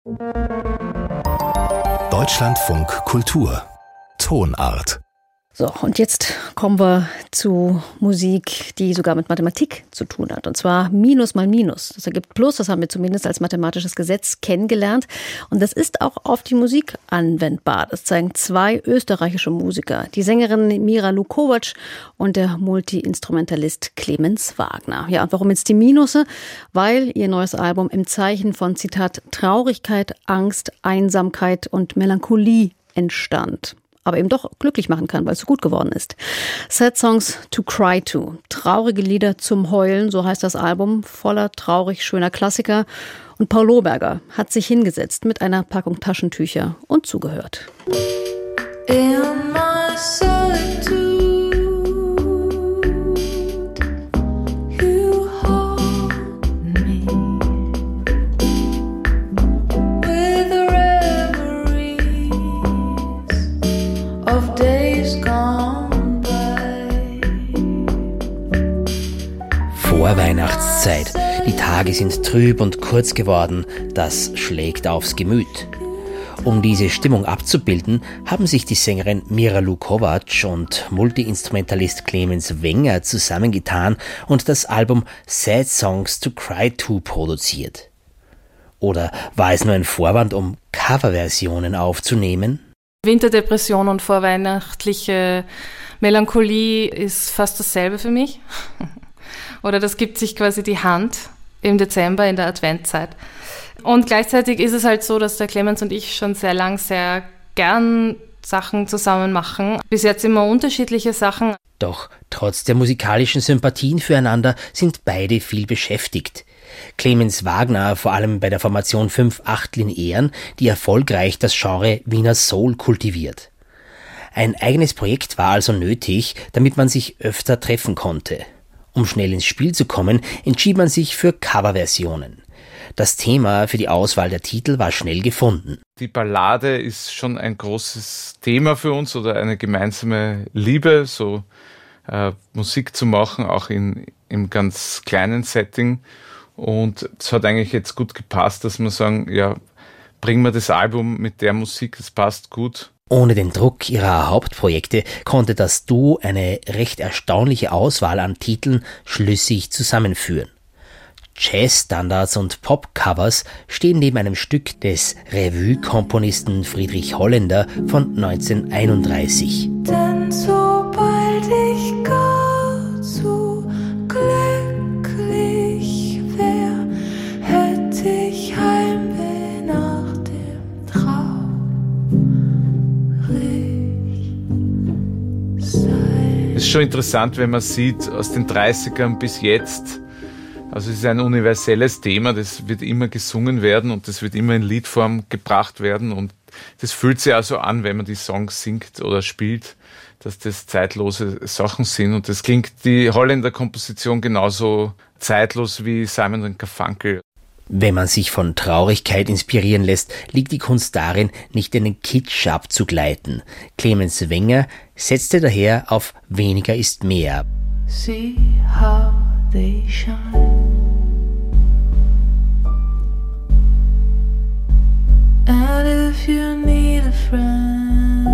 Deutschlandfunk Kultur Tonart. So, und jetzt kommen wir zu Musik, die sogar mit Mathematik zu tun hat. Und zwar Minus mal Minus. Das ergibt Plus, das haben wir zumindest als mathematisches Gesetz kennengelernt. Und das ist auch auf die Musik anwendbar. Das zeigen zwei österreichische Musiker. Die Sängerin Mira Lukovac und der Multi-Instrumentalist Clemens Wagner. Ja, und warum jetzt die Minusse? Weil ihr neues Album im Zeichen von, Zitat, Traurigkeit, Angst, Einsamkeit und Melancholie entstand. Aber eben doch glücklich machen kann, weil es so gut geworden ist. Sad Songs to Cry to. Traurige Lieder zum Heulen, so heißt das Album, voller traurig schöner Klassiker. Und Paul Lohberger hat sich hingesetzt mit einer Packung Taschentücher und zugehört. In my solitude, you hold me with reveries of days gone by. Vorweihnachtszeit. Die Tage sind trüb und kurz geworden. Das schlägt aufs Gemüt. Um diese Stimmung abzubilden, haben sich die Sängerin Mira Lukovac und Multi-Instrumentalist Clemens Wenger zusammengetan und das Album Sad Songs to Cry to produziert. Oder war es nur ein Vorwand, um Coverversionen aufzunehmen? Winterdepression und vorweihnachtliche Melancholie ist fast dasselbe für mich. Oder das gibt sich quasi die Hand im Dezember in der Adventzeit. Und gleichzeitig ist es halt so, dass der Clemens und ich schon sehr lang sehr gern Sachen zusammen machen. Bis jetzt immer unterschiedliche Sachen. Doch trotz der musikalischen Sympathien füreinander sind beide viel beschäftigt. Clemens Wagner vor allem bei der Formation 5/8 Linearen, die erfolgreich das Genre Wiener Soul kultiviert. Ein eigenes Projekt war also nötig, damit man sich öfter treffen konnte. Um schnell ins Spiel zu kommen, entschied man sich für Coverversionen. Das Thema für die Auswahl der Titel war schnell gefunden. Die Ballade ist schon ein großes Thema für uns oder eine gemeinsame Liebe, so Musik zu machen, auch im ganz kleinen Setting. Und es hat eigentlich jetzt gut gepasst, dass wir sagen, ja, bringen wir das Album mit der Musik, das passt gut. Ohne den Druck ihrer Hauptprojekte konnte das Duo eine recht erstaunliche Auswahl an Titeln schlüssig zusammenführen. Jazzstandards und Popcovers stehen neben einem Stück des Revue-Komponisten Friedrich Holländer von 1931. Denn sobald ich gar zu glücklich wär, hätte ich Heimweh nach dem Traurigsein. Es ist schon interessant, wenn man sieht, aus den 30ern bis jetzt. Also es ist ein universelles Thema, das wird immer gesungen werden und das wird immer in Liedform gebracht werden und das fühlt sich also an, wenn man die Songs singt oder spielt, dass das zeitlose Sachen sind und das klingt die Holländer-Komposition genauso zeitlos wie Simon & Garfunkel. Wenn man sich von Traurigkeit inspirieren lässt, liegt die Kunst darin, nicht in den Kitsch abzugleiten. Clemens Wenger setzte daher auf Weniger ist mehr. See how they shine. And if you need a friend,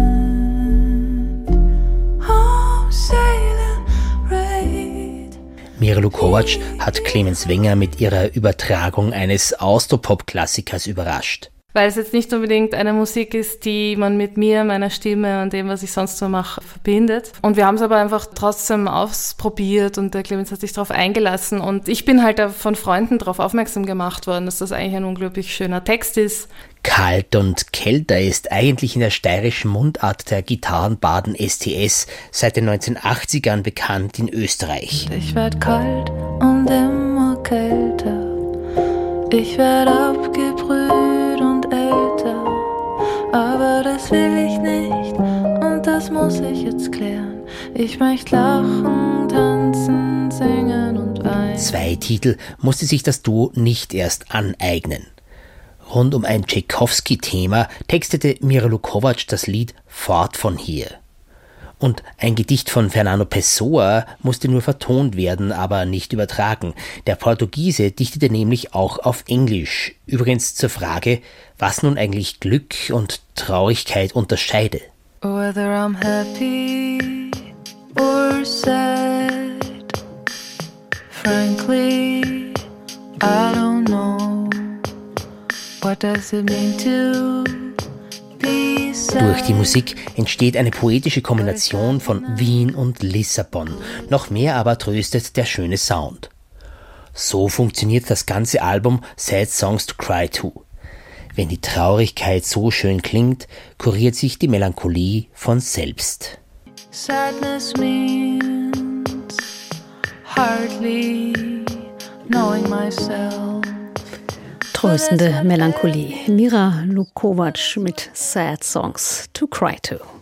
I'm sailing right. Mira Lukovac hat Clemens Wenger mit ihrer Übertragung eines Austropop-Klassikers überrascht. Weil es jetzt nicht unbedingt eine Musik ist, die man mit mir, meiner Stimme und dem, was ich sonst so mache, verbindet. Und wir haben es aber einfach trotzdem ausprobiert und der Clemens hat sich darauf eingelassen. Und ich bin halt von Freunden darauf aufmerksam gemacht worden, dass das eigentlich ein unglaublich schöner Text ist. Kalt und kälter ist eigentlich in der steirischen Mundart der Gitarrenbaden STS seit den 1980ern bekannt in Österreich. Ich werd kalt und immer kälter. Ich werd abgebrüht und älter. Aber das will ich nicht und das muss ich jetzt klären. Ich möchte lachen, tanzen, singen und weinen. 2 Titel musste sich das Duo nicht erst aneignen. Rund um ein Tschaikowski-Thema textete Mira Lukovac das Lied Fort von hier. Und ein Gedicht von Fernando Pessoa musste nur vertont werden, aber nicht übertragen. Der Portugiese dichtete nämlich auch auf Englisch. Übrigens zur Frage, was nun eigentlich Glück und Traurigkeit unterscheide. Whether I'm happy or sad, frankly, I don't know. What does it mean to be sad? Durch die Musik entsteht eine poetische Kombination von Wien und Lissabon. Noch mehr aber tröstet der schöne Sound. So funktioniert das ganze Album Sad Songs to Cry To. Wenn die Traurigkeit so schön klingt, kuriert sich die Melancholie von selbst. Sadness means hardly knowing myself. Tröstende Melancholie. Mira Lukovac mit Sad Songs to Cry To.